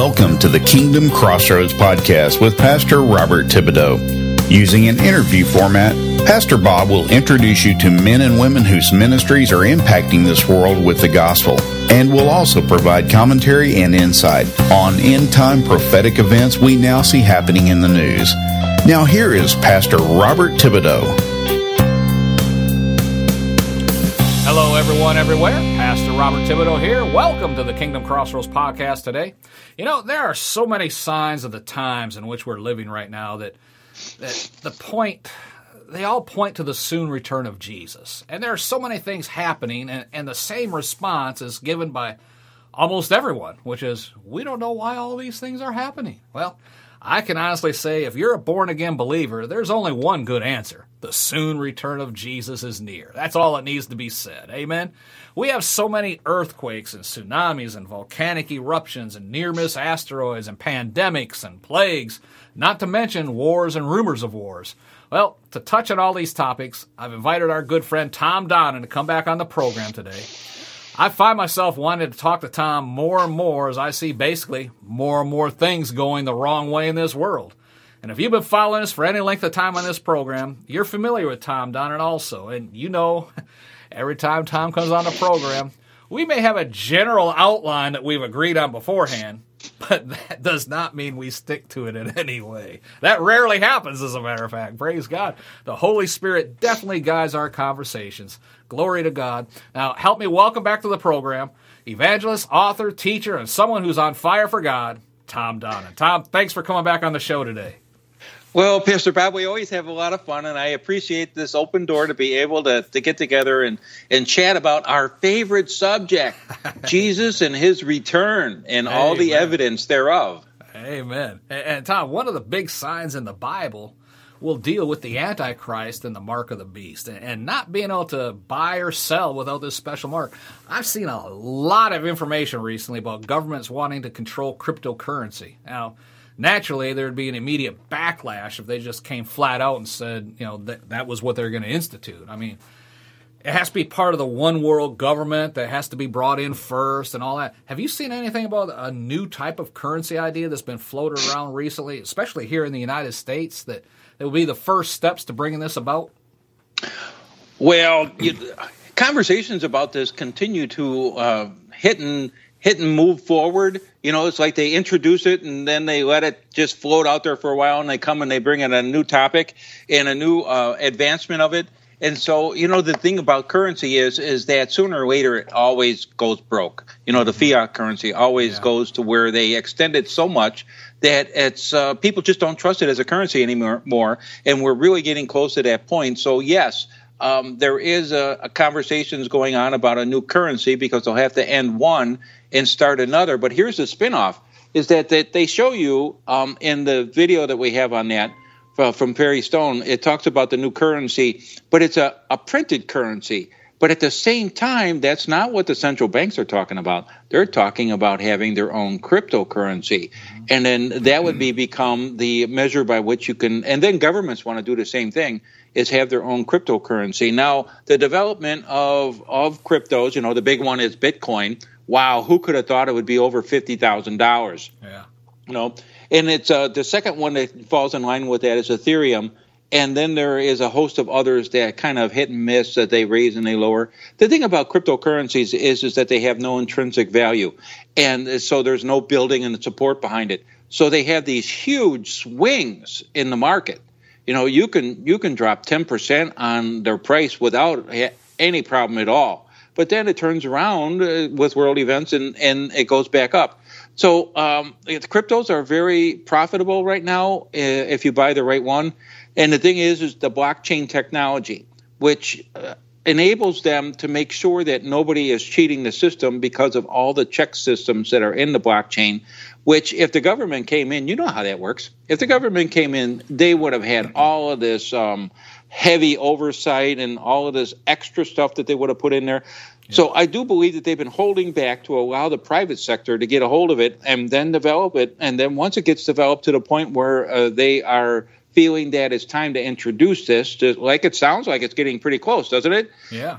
Welcome to the Kingdom Crossroads podcast with Pastor Robert Thibodeau. Using an interview format, Pastor Bob will introduce you to men and women whose ministries are impacting this world with the gospel, and will also provide commentary and insight on end-time prophetic events we now see happening in the news. Now here is Pastor Robert Thibodeau. Hello, everyone, everywhere. Pastor Robert Thibodeau here. Welcome to the Kingdom Crossroads podcast today. You know, there are so many signs of the times in which we're living right now that they all point to the soon return of Jesus. And there are so many things happening, and the same response is given by almost everyone, which is, we don't know why all these things are happening. Well, I can honestly say, if you're a born-again believer, there's only one good answer. The soon return of Jesus is near. That's all that needs to be said. Amen? We have so many earthquakes and tsunamis and volcanic eruptions and near-miss asteroids and pandemics and plagues, not to mention wars and rumors of wars. Well, to touch on all these topics, I've invited our good friend Tom Donnan to come back on the program today. I find myself wanting to talk to Tom more and more as I see basically more and more things going the wrong way in this world. And if you've been following us for any length of time on this program, you're familiar with Tom Donnan also. And you know, every time Tom comes on the program, we may have a general outline that we've agreed on beforehand, but that does not mean we stick to it in any way. That rarely happens, as a matter of fact. Praise God. The Holy Spirit definitely guides our conversations. Glory to God. Now, help me welcome back to the program, evangelist, author, teacher, and someone who's on fire for God, Tom Donnan. Tom, thanks for coming back on the show today. Well, Pastor Bob, we always have a lot of fun, and I appreciate this open door to be able to get together and chat about our favorite subject, Jesus and his return and all the evidence thereof. Amen. And Tom, one of the big signs in the Bible will deal with the Antichrist and the mark of the beast, and not being able to buy or sell without this special mark. I've seen a lot of information recently about governments wanting to control cryptocurrency. Now, naturally, there would be an immediate backlash if they just came flat out and said, you know, that was what they're going to institute. I mean, it has to be part of the one world government that has to be brought in first and all that. Have you seen anything about a new type of currency idea that's been floated around recently, especially here in the United States, that will be the first steps to bringing this about? Well, conversations about this continue to hit and move forward. You know, it's like they introduce it and then they let it just float out there for a while, and they come and they bring in a new topic and a new advancement of it. And so, you know, the thing about currency is that sooner or later it always goes broke. You know, the fiat currency always goes to where they extend it so much that it's people just don't trust it as a currency anymore. And we're really getting close to that point. So, yes, there is a conversations going on about a new currency because they'll have to end one and start another. But here's the spinoff, is that they show you in the video that we have on that from Perry Stone, it talks about the new currency, but it's a printed currency. But at the same time, that's not what the central banks are talking about. They're talking about having their own cryptocurrency. And then that would become the measure by which you can, and then governments want to do the same thing, is have their own cryptocurrency. Now, the development of cryptos, you know, the big one is Bitcoin. Wow, who could have thought it would be over $50,000? Yeah. You know, and it's the second one that falls in line with that is Ethereum. And then there is a host of others that kind of hit and miss, that they raise and they lower. The thing about cryptocurrencies is that they have no intrinsic value. And so there's no building and support behind it. So they have these huge swings in the market. You know, you can drop 10% on their price without any problem at all. But then it turns around with world events and it goes back up. So the cryptos are very profitable right now if you buy the right one. And the thing is the blockchain technology, which enables them to make sure that nobody is cheating the system because of all the check systems that are in the blockchain, which if the government came in, you know how that works. If the government came in, they would have had all of this heavy oversight and all of this extra stuff that they would have put in there. Yeah. So I do believe that they've been holding back to allow the private sector to get a hold of it and then develop it. And then once it gets developed to the point where they are feeling that it's time to introduce this, like it sounds like it's getting pretty close, doesn't it? Yeah.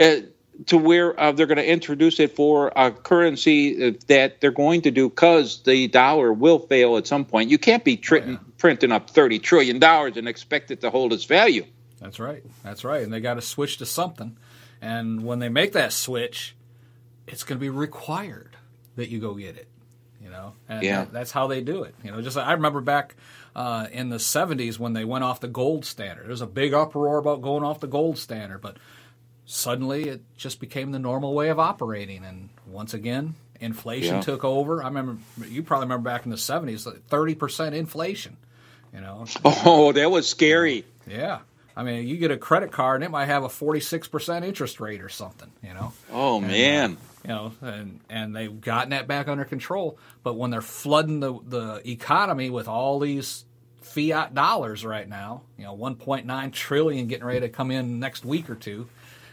to where they're going to introduce it for a currency that they're going to do because the dollar will fail at some point. You can't be printing up $30 trillion and expect it to hold its value. That's right. That's right. And they got to switch to something. And when they make that switch, it's going to be required that you go get it. And that's how they do it. Just I remember back in the 70s when they went off the gold standard. There was a big uproar about going off the gold standard, but suddenly it just became the normal way of operating. And once again, inflation took over. I remember, you probably remember back in the 70s, 30% inflation. Oh, that was scary. Yeah. I mean, you get a credit card and it might have a 46% interest rate or something, Oh, man. And they've gotten that back under control. But when they're flooding the economy with all these fiat dollars right now, 1.9 trillion getting ready to come in next week or two,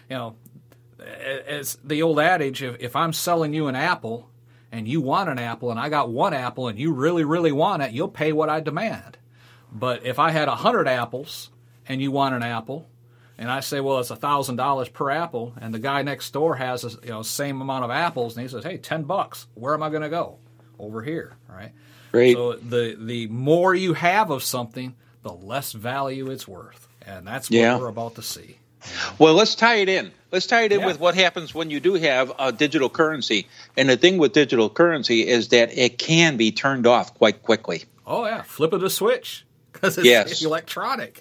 it's the old adage, if I'm selling you an apple and you want an apple and I got one apple and you really, really want it, you'll pay what I demand. But if I had 100 apples and you want an apple, and I say, well, it's $1,000 per apple, and the guy next door has same amount of apples, and he says, hey, $10. Where am I going to go? Over here, right? Right. So the more you have of something, the less value it's worth, and that's what we're about to see. Well, let's tie it in. Let's tie it in with what happens when you do have a digital currency. And the thing with digital currency is that it can be turned off quite quickly. Oh, yeah. Flip of the switch because it's electronic.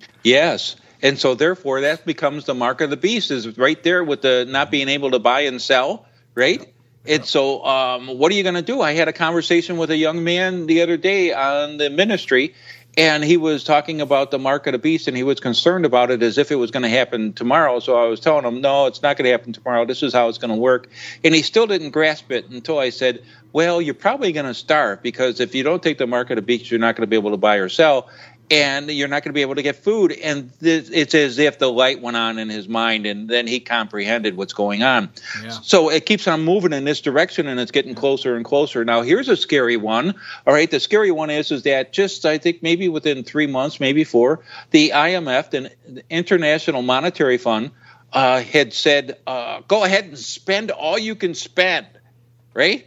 Yes. And so, therefore, that becomes the mark of the beast, is right there with the not being able to buy and sell, right? Yep. And so what are you going to do? I had a conversation with a young man the other day on the ministry, and he was talking about the mark of the beast, and he was concerned about it as if it was going to happen tomorrow. So I was telling him, no, it's not going to happen tomorrow. This is how it's going to work. And he still didn't grasp it until I said, well, you're probably going to starve, because if you don't take the mark of the beast, you're not going to be able to buy or sell. And you're not going to be able to get food. And it's as if the light went on in his mind, and then he comprehended what's going on. Yeah. So it keeps on moving in this direction, and it's getting closer and closer. Now, here's a scary one. All right, the scary one is that just, I think, maybe within 3 months, maybe 4, the IMF, the International Monetary Fund, had said, go ahead and spend all you can spend, right?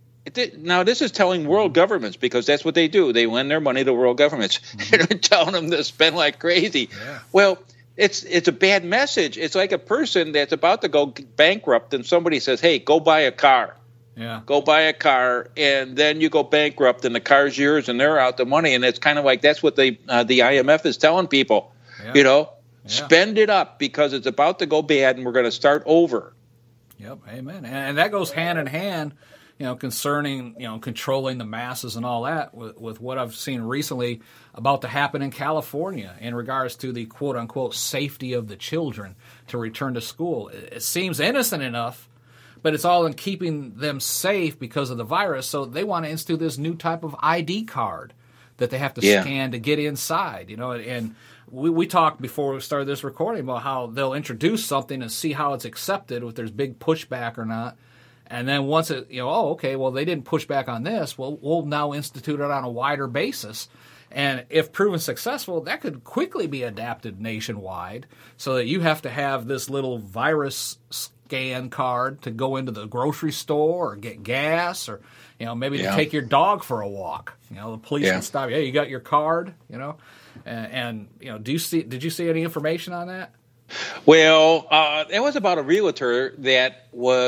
Now, this is telling world governments, because that's what they do. They lend their money to world governments. Mm-hmm. They're telling them to spend like crazy. Yeah. Well, it's a bad message. It's like a person that's about to go bankrupt, and somebody says, hey, go buy a car. Yeah. Go buy a car, and then you go bankrupt, and the car's yours, and they're out the money. And it's kind of like that's what the IMF is telling people. Yeah. Spend it up, because it's about to go bad, and we're going to start over. Yep, amen. And that goes hand in hand, concerning, controlling the masses and all that with what I've seen recently about to happen in California in regards to the quote-unquote safety of the children to return to school. It seems innocent enough, but it's all in keeping them safe because of the virus, so they want to institute this new type of ID card that they have to scan to get inside, and we talked before we started this recording about how they'll introduce something and see how it's accepted, if there's big pushback or not. And then once it, they didn't push back on this, well, we'll now institute it on a wider basis. And if proven successful, that could quickly be adapted nationwide so that you have to have this little virus scan card to go into the grocery store or get gas or, maybe to take your dog for a walk. The police can stop you. Hey, you got your card, and did you see any information on that? Well, it was about a realtor that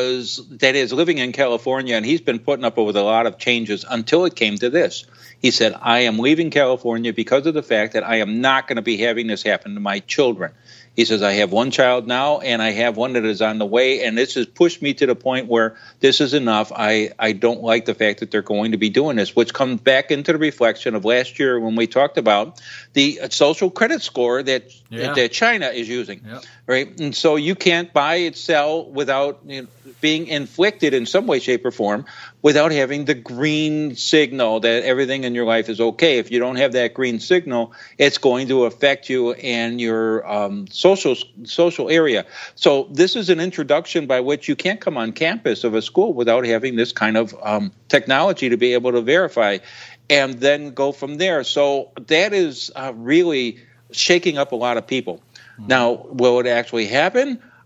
is living in California, and he's been putting up with a lot of changes until it came to this. He said, I am leaving California because of the fact that I am not going to be having this happen to my children. He says, I have one child now, and I have one that is on the way, and this has pushed me to the point where this is enough. I don't like the fact that they're going to be doing this, which comes back into the reflection of last year when we talked about the social credit score that China is using, right? And so you can't buy and sell without being inflicted in some way, shape, or form without having the green signal that everything in your life is okay. If you don't have that green signal, it's going to affect you and your social area. So this is an introduction by which you can't come on campus of a school without having this kind of technology to be able to verify and then go from there. So that is really shaking up a lot of people. Mm-hmm. Now, will it actually happen?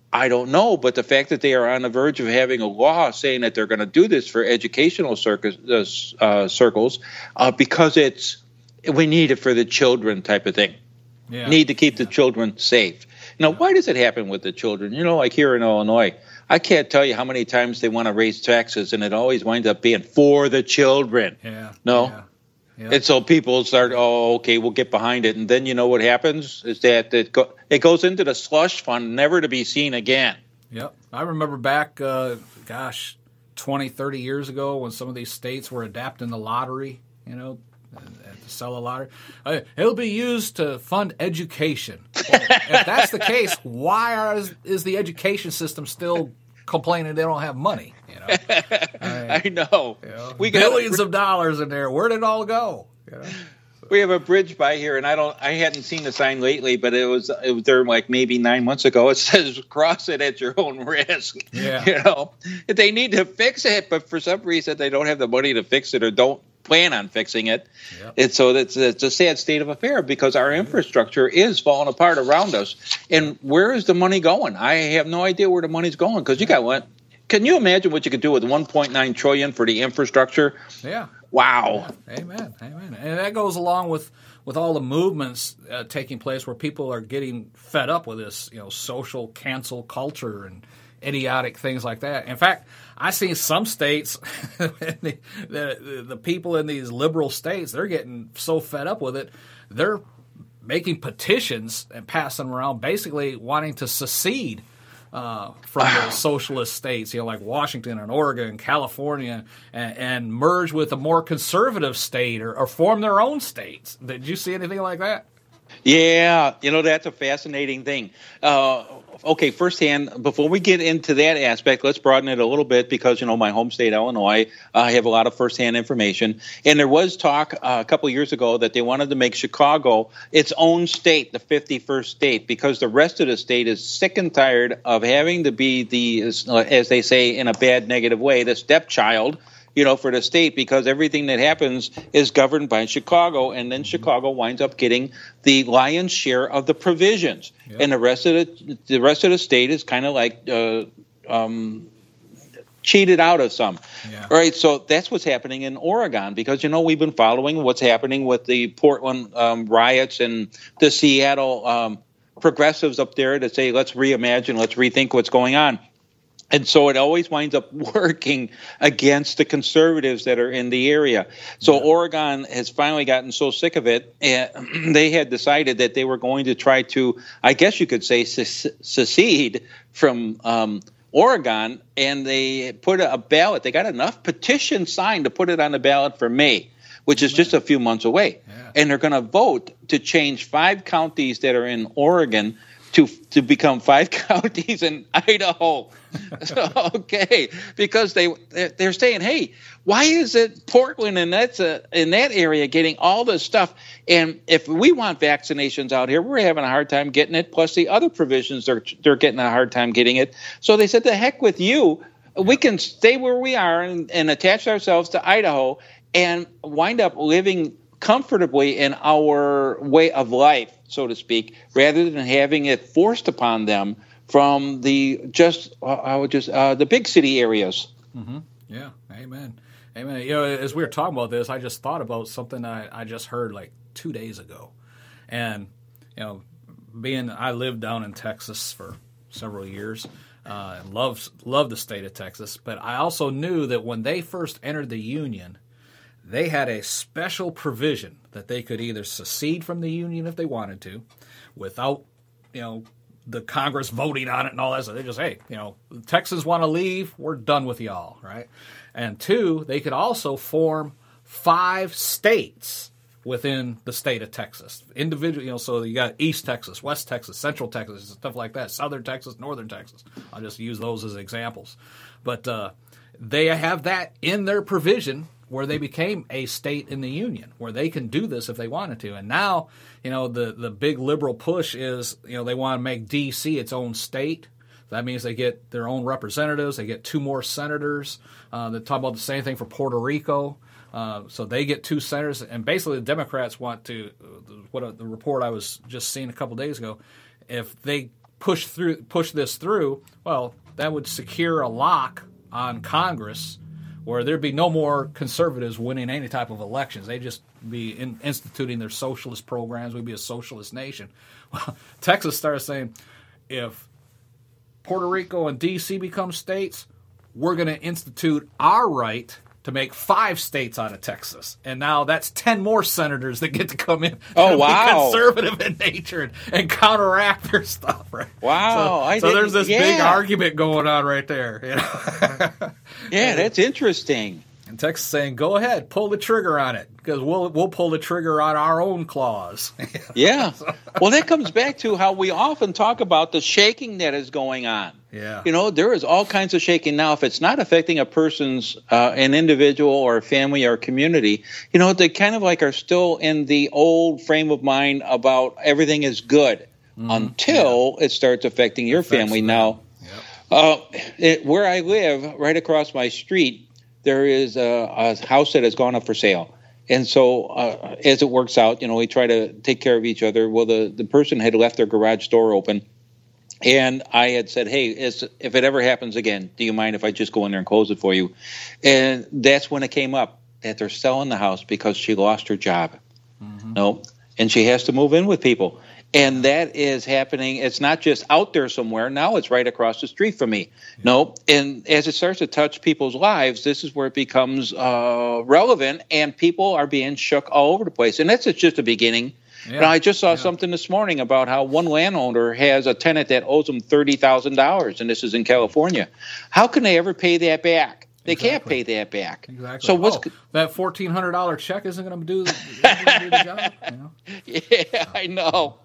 I don't know, but the fact that they are on the verge of having a law saying that they're going to do this for educational circles because we need it for the children type of thing. Yeah. Need to keep the children safe. Now, why does it happen with the children? Like here in Illinois, I can't tell you how many times they want to raise taxes, and it always winds up being for the children. Yeah. No? Yeah. Yep. And so people start, okay, we'll get behind it. And then you know what happens is that it goes into the slush fund, never to be seen again. Yep. I remember back, 20, 30 years ago when some of these states were adapting the lottery, to sell a lottery. It'll be used to fund education. Well, if that's the case, why is the education system still complaining they don't have money? I know. We got billions of dollars in there. Where did it all go? We have a bridge by here, and I hadn't seen the sign lately, but it was there like maybe 9 months ago. It says cross it at your own risk. Yeah. They need to fix it, but for some reason they don't have the money to fix it or don't plan on fixing it. Yep. And so it's a sad state of affair because our infrastructure is falling apart around us. And where is the money going? I have no idea where the money's going because you got one. Can you imagine what you could do with $1.9 trillion for the infrastructure? Yeah. Wow. Yeah. Amen. And that goes along with all the movements taking place where people are getting fed up with this, social cancel culture and idiotic things like that. In fact, I see some states, the people in these liberal states, they're getting so fed up with it, they're making petitions and passing them around, basically wanting to secede from the socialist states, like Washington and Oregon and California, and merge with a more conservative state or form their own states. Did you see anything like that? Yeah, that's a fascinating thing. Okay, firsthand, before we get into that aspect, let's broaden it a little bit because, my home state, Illinois, I have a lot of firsthand information. And there was talk a couple of years ago that they wanted to make Chicago its own state, the 51st state, because the rest of the state is sick and tired of having to be as they say in a bad, negative way, the stepchild, for the state because everything that happens is governed by Chicago, and then Chicago winds up getting the lion's share of the provisions, and the rest of the state is kind of like cheated out of some. Yeah. Right, so that's what's happening in Oregon because we've been following what's happening with the Portland riots and the Seattle progressives up there to say let's reimagine, let's rethink what's going on. And so it always winds up working against the conservatives that are in the area. So Oregon has finally gotten so sick of it, and they had decided that they were going to try to, I guess you could say, secede from Oregon, and they put a ballot. They got enough petitions signed to put it on the ballot for May, which is just a few months away. Yeah. And they're going to vote to change 5 counties that are in Oregon to become 5 counties in Idaho. Okay, because they're saying, hey, why is it Portland and in that area getting all this stuff? And if we want vaccinations out here, we're having a hard time getting it. Plus the other provisions, they're getting a hard time getting it. So they said, the heck with you. We can stay where we are and attach ourselves to Idaho and wind up living comfortably in our way of life, so to speak, rather than having it forced upon them from the big city areas. Mm-hmm. Yeah, amen. As we were talking about this, I just thought about something I just heard like 2 days ago, and I lived down in Texas for several years, and loved the state of Texas, but I also knew that when they first entered the Union, they had a special provision that they could either secede from the Union if they wanted to, without, the Congress voting on it and all that. So they just, hey, the Texans want to leave, we're done with y'all, right? And 2, they could also form 5 states within the state of Texas. Individual, so you got East Texas, West Texas, Central Texas, stuff like that, Southern Texas, Northern Texas. I'll just use those as examples. But they have that in their provision where they became a state in the Union, where they can do this if they wanted to. And now, the big liberal push is, they want to make D.C. its own state. That means they get their own representatives. They get 2 more senators. They talk about the same thing for Puerto Rico. So they get 2 senators. And basically the Democrats want to, the report I was just seeing a couple days ago, if they push this through, well, that would secure a lock on Congress where there'd be no more conservatives winning any type of elections. They'd just be instituting their socialist programs. We'd be a socialist nation. Well, Texas started saying, if Puerto Rico and D.C. become states, we're going to institute our right to make 5 states out of Texas. And now that's 10 more senators that get to come in and be conservative in nature and counteract their stuff. Right? Wow. So there's this big argument going on right there. You know? Yeah, that's interesting. And Texas saying, go ahead, pull the trigger on it, because we'll pull the trigger on our own claws. Yeah. Well, that comes back to how we often talk about the shaking that is going on. Yeah. You know, there is all kinds of shaking. Now, if it's not affecting a person's, an individual or a family or community, you know, they kind of like are still in the old frame of mind about everything is good until it starts affecting your family. Now, where I live, right across my street, there is a house that has gone up for sale. And so as it works out, you know, we try to take care of each other. Well, the person had left their garage door open. And I had said, hey, if it ever happens again, do you mind if I just go in there and close it for you? And that's when it came up that they're selling the house because she lost her job. No, and she has to move in with people. And that is happening. It's not just out there somewhere. Now it's right across the street from me. No, and as it starts to touch people's lives, this is where it becomes relevant, and people are being shook all over the place. And that's just the beginning. Yeah. Now, I just saw something this morning about how one landowner has a tenant that owes them $30,000, and this is in California. How can they ever pay that back? They can't pay that back. Exactly. So that $1,400 check isn't going to do the job. You know? Yeah, I know.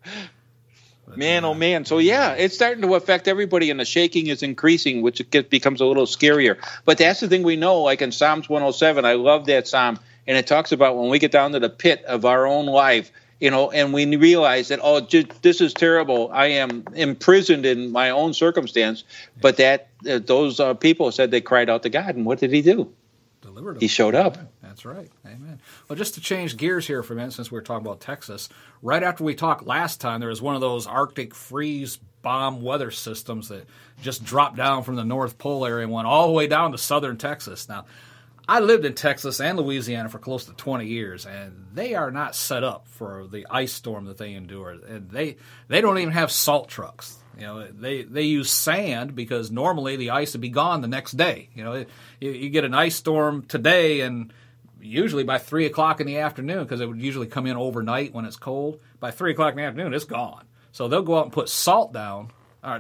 Man, oh man. So, yeah, it's starting to affect everybody, and the shaking is increasing, which becomes a little scarier. But that's the thing we know, like in Psalms 107, I love that psalm, and it talks about when we get down to the pit of our own life, you know, and we realize that, this is terrible. I am imprisoned in my own circumstance. But those people said they cried out to God, and what did he do? Delivered them. He showed up. That's right. Amen. Well, just to change gears here for a minute, since we were talking about Texas, right after we talked last time, there was one of those Arctic freeze bomb weather systems that just dropped down from the North Pole area and went all the way down to southern Texas. Now, I lived in Texas and Louisiana for close to 20 years, and they are not set up for the ice storm that they endure. And they don't even have salt trucks. You know, they use sand because normally the ice would be gone the next day. You know, you get an ice storm today, and usually by 3 o'clock in the afternoon, because it would usually come in overnight when it's cold. By 3 o'clock in the afternoon, it's gone. So they'll go out and put sand down on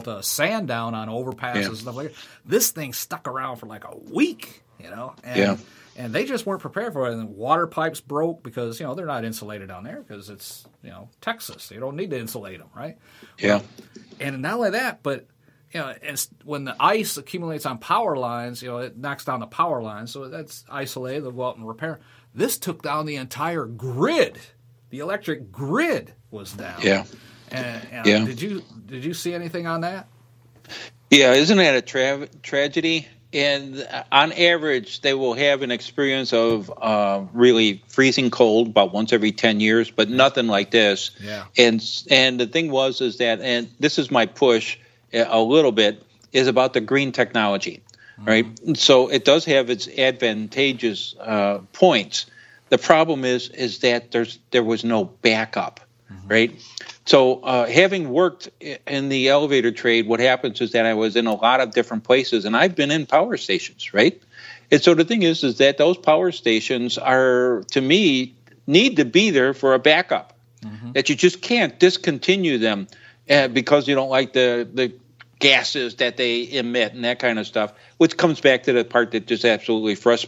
overpasses and stuff like that. This thing stuck around for like a week. You know, and they just weren't prepared for it. And water pipes broke because, you know, they're not insulated down there because it's, you know, Texas. You don't need to insulate them, right? Yeah. Well, and not only that, but, you know, when the ice accumulates on power lines, you know, it knocks down the power lines. So that's isolated. They'll go out and repair. This took down the entire grid. The electric grid was down. Yeah. And did you see anything on that? Yeah. Isn't that a tragedy? And on average, they will have an experience of really freezing cold about once every 10 years, but nothing like this. Yeah. And the thing is that, and this is my push a little bit, is about the green technology, right? So it does have its advantageous points. The problem is that there was no backup, right? So having worked in the elevator trade, what happens is that I was in a lot of different places, and I've been in power stations, right? And so the thing is that those power stations are, to me, need to be there for a backup, that you just can't discontinue them because you don't like the gases that they emit and that kind of stuff, which comes back to the part that just absolutely frustrates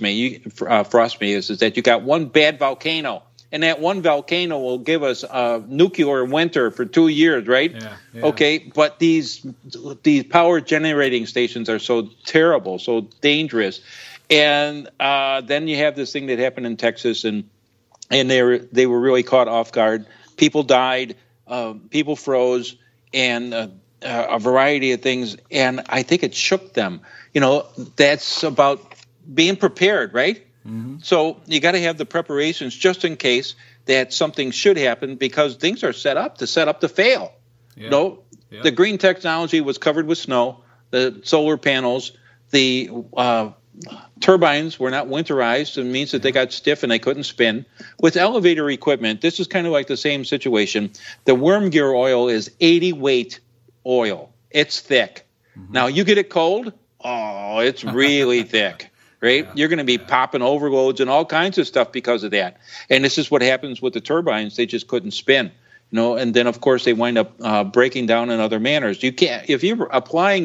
me is that you got one bad volcano. And that one volcano will give us a nuclear winter for 2 years, right? Yeah. Okay, but these power generating stations are so terrible, so dangerous. And then you have this thing that happened in Texas, and they were really caught off guard. People died, people froze, and a variety of things. And I think it shook them. You know, that's about being prepared, right? So you got to have the preparations just in case that something should happen, because things are set up to fail. Yeah. No, The green technology was covered with snow, the solar panels, the turbines were not winterized. It means that they got stiff and they couldn't spin. With elevator equipment, this is kind of like the same situation. The worm gear oil is 80 weight oil. It's thick. Mm-hmm. Now, you get it cold, it's really thick. Right? Yeah. You're going to be popping overloads and all kinds of stuff because of that. And this is what happens with the turbines. They just couldn't spin. And then, of course, they wind up breaking down in other manners. You can't, if you're applying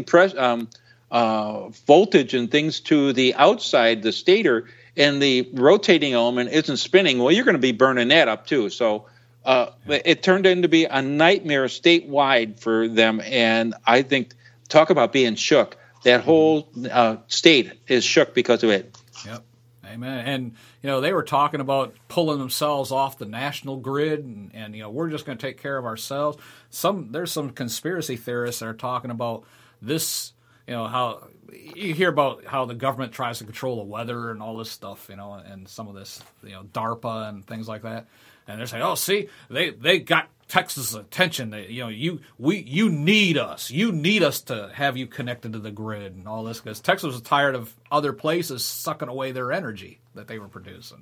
voltage and things to the outside, the stator, and the rotating element isn't spinning, well, you're going to be burning that up too. So it turned into to be a nightmare statewide for them. And I think, talk about being shook. That whole state is shook because of it. Yep. Amen. And, they were talking about pulling themselves off the national grid and we're just going to take care of ourselves. There's some conspiracy theorists that are talking about this, how you hear about how the government tries to control the weather and all this stuff, and some of this, DARPA and things like that. And they're saying, oh, see, they got Texas' attention. You need us. You need us to have you connected to the grid and all this, because Texas was tired of other places sucking away their energy that they were producing.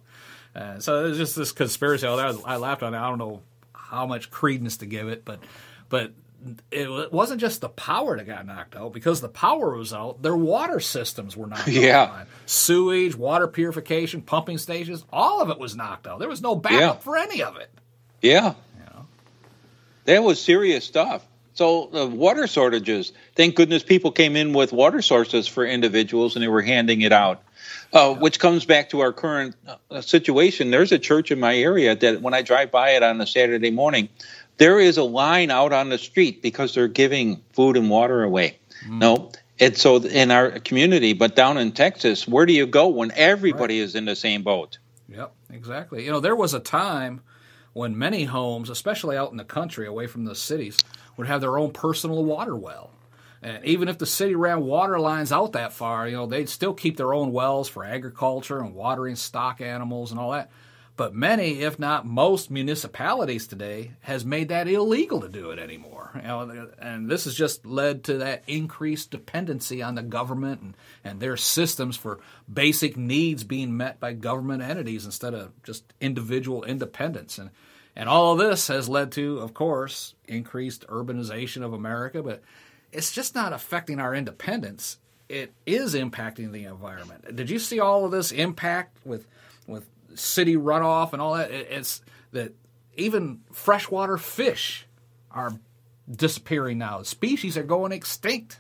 So there's just this conspiracy. I laughed on it. I don't know how much credence to give it, but it wasn't just the power that got knocked out. Because the power was out, their water systems were knocked out. Sewage, water purification, pumping stations, all of it was knocked out. There was no backup for any of it. Yeah. That was serious stuff. So the water shortages, thank goodness people came in with water sources for individuals and they were handing it out, which comes back to our current situation. There's a church in my area that when I drive by it on a Saturday morning, there is a line out on the street because they're giving food and water away. No, it's so in our community, but down in Texas, where do you go when everybody is in the same boat? Yep, exactly. There was a time when many homes, especially out in the country, away from the cities, would have their own personal water well. And even if the city ran water lines out that far, they'd still keep their own wells for agriculture and watering stock animals and all that. But many, if not most, municipalities today has made that illegal to do it anymore. And this has just led to that increased dependency on the government and their systems for basic needs being met by government entities instead of just individual independence. And all of this has led to, of course, increased urbanization of America. But it's just not affecting our independence. It is impacting the environment. Did you see all of this impact with city runoff and all that? It's that even freshwater fish are disappearing now. Species are going extinct.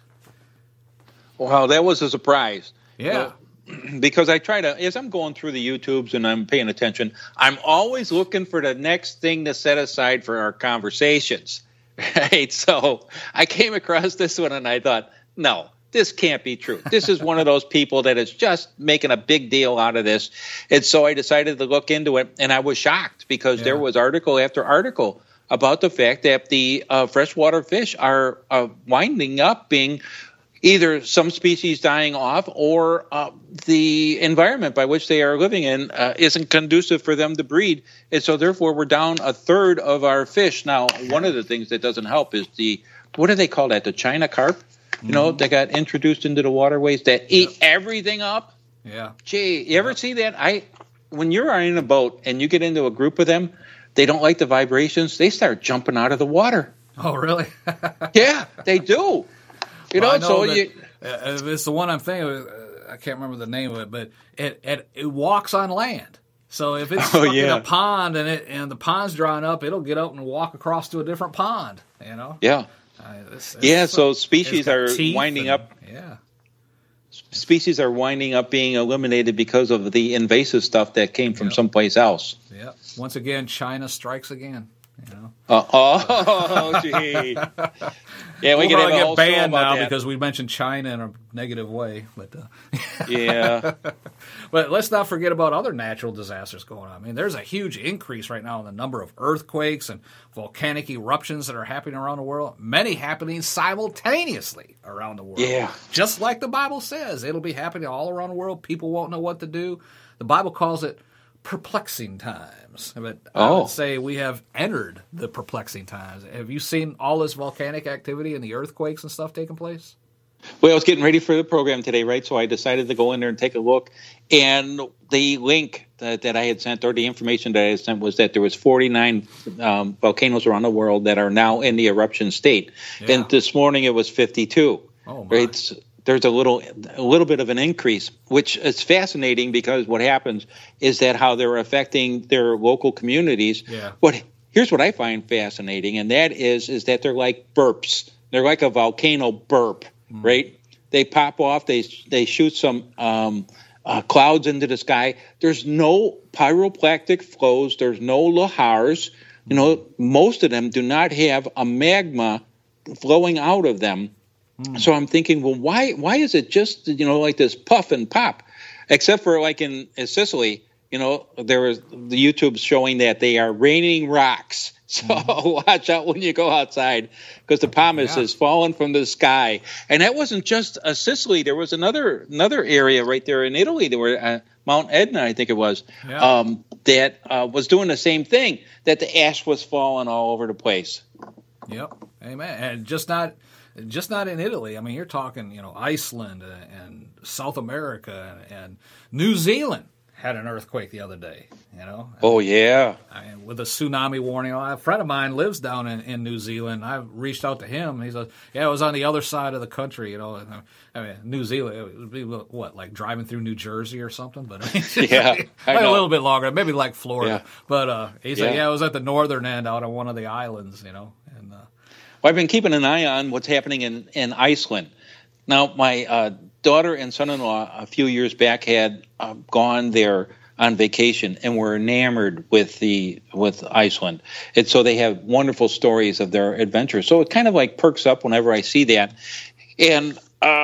Wow, that was a surprise. Yeah. Because I try to, as I'm going through the YouTubes and I'm paying attention, I'm always looking for the next thing to set aside for our conversations. Right? So I came across this one and I thought, no, this can't be true. This is one of those people that is just making a big deal out of this. And so I decided to look into it, and I was shocked because there was article after article about the fact that the freshwater fish are winding up being either some species dying off or the environment by which they are living in isn't conducive for them to breed. And so therefore we're down a third of our fish. Now, one of the things that doesn't help is what do they call that? The China carp? They got introduced into the waterways that eat everything up. Yeah. Gee, you ever see that? When you're in a boat and you get into a group of them, they don't like the vibrations. They start jumping out of the water. Oh, really? Yeah, they do. It's the one I'm thinking of. I can't remember the name of it, but it walks on land. So if it's stuck in a pond and the pond's drying up, it'll get up and walk across to a different pond. Yeah. So species are winding up. Yeah. Species are winding up being eliminated because of the invasive stuff that came from someplace else. Yeah. Once again, China strikes again. Oh, gee. Yeah, we can get banned now because we mentioned China in a negative way. But yeah. But let's not forget about other natural disasters going on. I mean, there's a huge increase right now in the number of earthquakes and volcanic eruptions that are happening around the world. Many happening simultaneously around the world. Yeah. Just like the Bible says, it'll be happening all around the world. People won't know what to do. The Bible calls it perplexing times. But I would say we have entered the perplexing times. Have you seen all this volcanic activity and the earthquakes and stuff taking place? Well, I was getting ready for the program today, right? So I decided to go in there and take a look. And the link that I had sent, or the information that I had sent, was that there was 49 volcanoes around the world that are now in the eruption state. Yeah. And this morning it was 52. Oh, my. Right? There's a little bit of an increase, which is fascinating because what happens is that how they're affecting their local communities. Yeah. But here's what I find fascinating, and that is that they're like burps. They're like a volcano burp, right? They pop off. They shoot some clouds into the sky. There's no pyroclastic flows. There's no lahars. You know, most of them do not have a magma flowing out of them. So I'm thinking, well, why is it just, like this puff and pop? Except for like in Sicily, there was the YouTube showing that they are raining rocks. So watch out when you go outside, because the pumice is falling from the sky. And that wasn't just Sicily. There was another area right there in Italy. There were Mount Etna, I think it was, that was doing the same thing, that the ash was falling all over the place. Yep. Amen. And just not in Italy. I mean, you're talking, Iceland and South America and New Zealand had an earthquake the other day, Oh, yeah. With a tsunami warning. A friend of mine lives down in New Zealand. I reached out to him. He said, it was on the other side of the country, I mean, New Zealand, it would be, what, like driving through New Jersey or something? But a little bit longer, maybe like Florida. Yeah. But he said, it was at the northern end out on one of the islands, and Well, I've been keeping an eye on what's happening in Iceland. Now, my daughter and son-in-law a few years back had gone there on vacation and were enamored with Iceland. And so they have wonderful stories of their adventures. So it kind of like perks up whenever I see that. And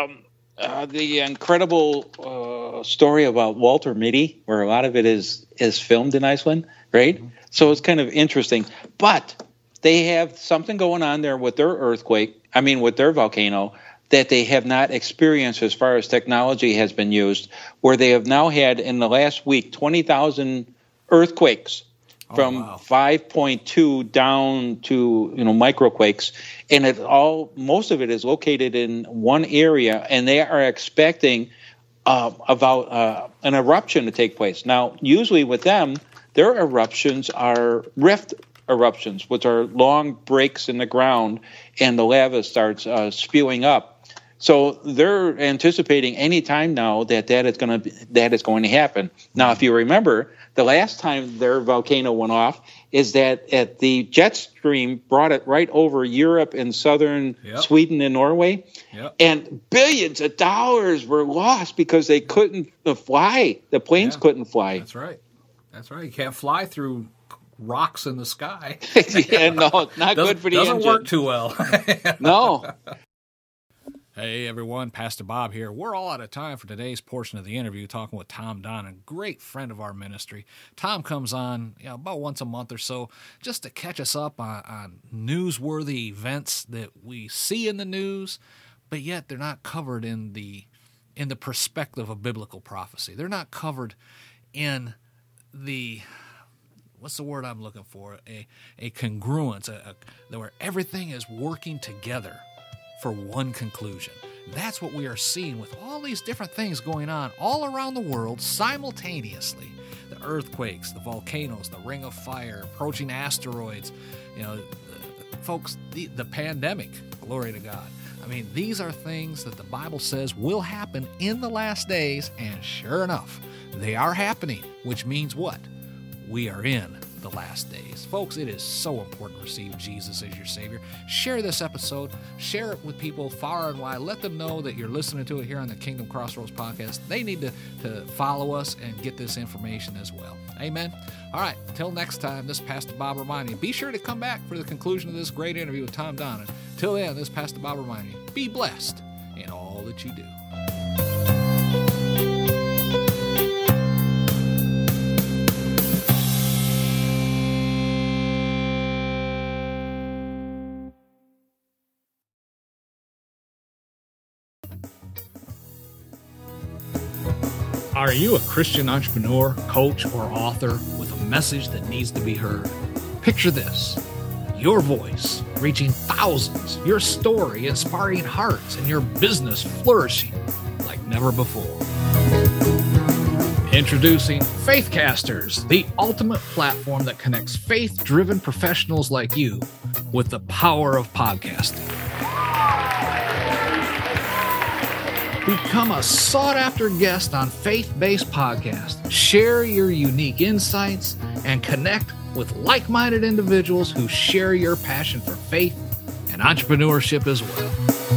the incredible story about Walter Mitty, where a lot of it is filmed in Iceland, right? Mm-hmm. So it's kind of interesting. But they have something going on there with their with their volcano, that they have not experienced as far as technology has been used, where they have now had in the last week 20,000 earthquakes from 5.2 down to microquakes, and most of it is located in one area, and they are expecting about an eruption to take place. Now, usually with them, their eruptions are rift eruptions, which are long breaks in the ground, and the lava starts spewing up. So they're anticipating any time now that is going to happen. Now, if you remember, the last time their volcano went off is that the jet stream brought it right over Europe and southern Sweden and Norway, and billions of dollars were lost because they couldn't fly. The planes couldn't fly. That's right. You can't fly through rocks in the sky. No, not good for the engine. Doesn't work too well. No. Hey everyone, Pastor Bob here. We're all out of time for today's portion of the interview, talking with Tom Donnan, great friend of our ministry. Tom comes on about once a month or so just to catch us up on newsworthy events that we see in the news, but yet they're not covered in the perspective of biblical prophecy. They're not covered in the, what's the word I'm looking for? A congruence, where everything is working together for one conclusion. That's what we are seeing with all these different things going on all around the world simultaneously. The earthquakes, the volcanoes, the ring of fire, approaching asteroids, folks, the pandemic, glory to God. I mean, these are things that the Bible says will happen in the last days, and sure enough, they are happening, which means what? We are in the last days. Folks, it is so important to receive Jesus as your Savior. Share this episode. Share it with people far and wide. Let them know that you're listening to it here on the Kingdom Crossroads podcast. They need to follow us and get this information as well. Amen. All right. Until next time, this is Pastor Bob reminding you, be sure to come back for the conclusion of this great interview with Tom Donnan. Till then, this is Pastor Bob reminding you, be blessed in all that you do. Are you a Christian entrepreneur, coach, or author with a message that needs to be heard? Picture this: your voice reaching thousands, your story inspiring hearts, and your business flourishing like never before. Introducing Faithcasters, the ultimate platform that connects faith-driven professionals like you with the power of podcasting. Become a sought-after guest on faith-based podcasts. Share your unique insights and connect with like-minded individuals who share your passion for faith and entrepreneurship as well.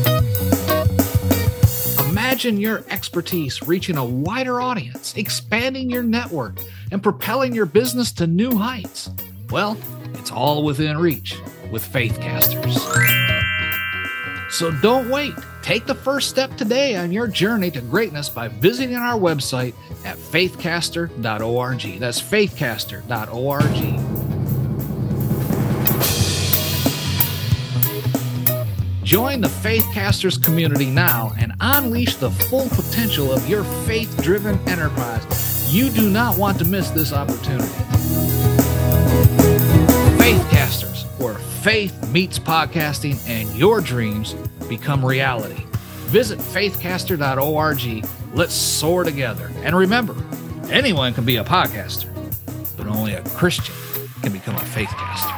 Imagine your expertise reaching a wider audience, expanding your network, and propelling your business to new heights. Well, it's all within reach with Faithcasters. So don't wait. Take the first step today on your journey to greatness by visiting our website at faithcaster.org. That's faithcaster.org. Join the Faithcasters community now and unleash the full potential of your faith-driven enterprise. You do not want to miss this opportunity. Faithcasters, where faith meets podcasting and your dreams become reality. Visit faithcaster.org. Let's soar together. And remember, anyone can be a podcaster, but only a Christian can become a faithcaster.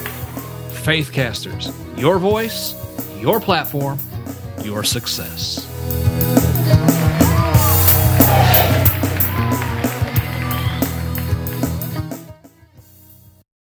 Faithcasters, your voice, your platform, your success.